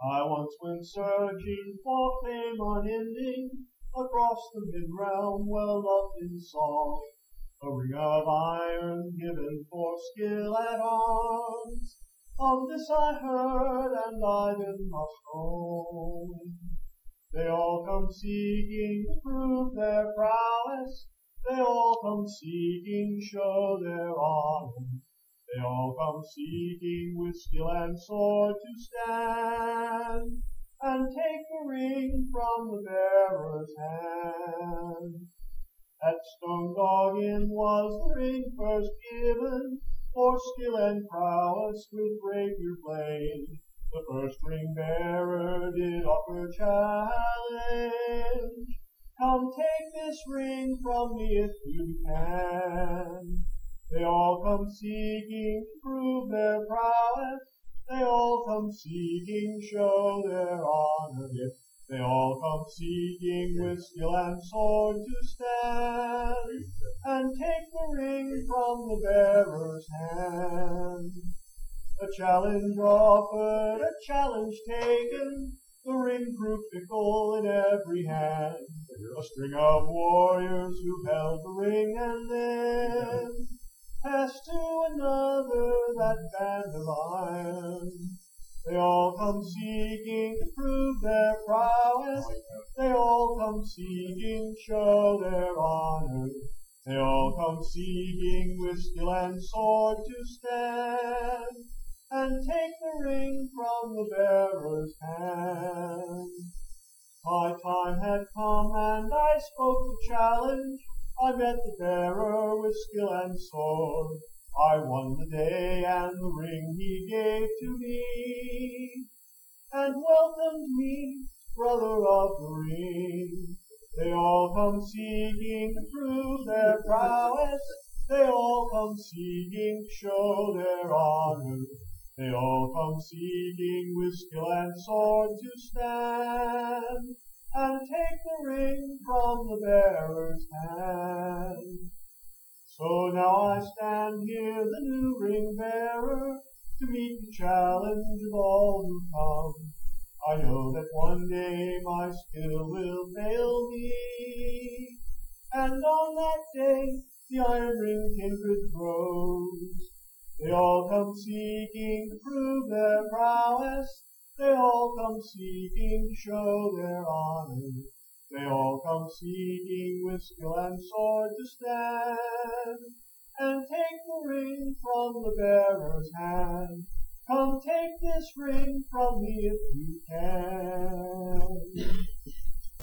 I once went searching for fame unending across the mid-realm, well loved in song. A ring of iron given for skill at arms. Of this I heard, and I then must own. They all come seeking to prove their prowess. They all come seeking show their honor. They all come seeking with skill and sword to stand, and take the ring from the bearer's hand. At Stone Dog Inn was the ring first given, for skill and prowess with rapier blade. The first ring bearer did offer challenge, come take this ring from me if you can. They all come seeking to prove their prowess. They all come seeking show their honor. They all come seeking with skill and sword to stand, and take the ring from the bearer's hand. A challenge offered, a challenge taken, the ring proved fickle in every hand. A string of warriors who held the ring and then passed to another that band of iron. They all come seeking to prove their prowess. They all come seeking show their honor. They all come seeking with skill and sword to stand, and take the ring from the bearer's hand. My time had come, and I spoke the challenge. I met the bearer with skill and sword. I won the day, and the ring he gave to me, and welcomed me, brother of the ring. They all come seeking to prove their prowess. They all come seeking to show their honor. They all come seeking with skill and sword to stand, and take the ring from the bearer's hand. So now I stand here, the new ring bearer, to meet the challenge of all who come. I know that one day my skill will fail me, and on that day the iron ring kindred grows. They all come seeking to prove their prowess. They all come seeking to show their honor. They all come seeking with skill and sword to stand, and take the ring from the bearer's hand. Come take this ring from me if you can.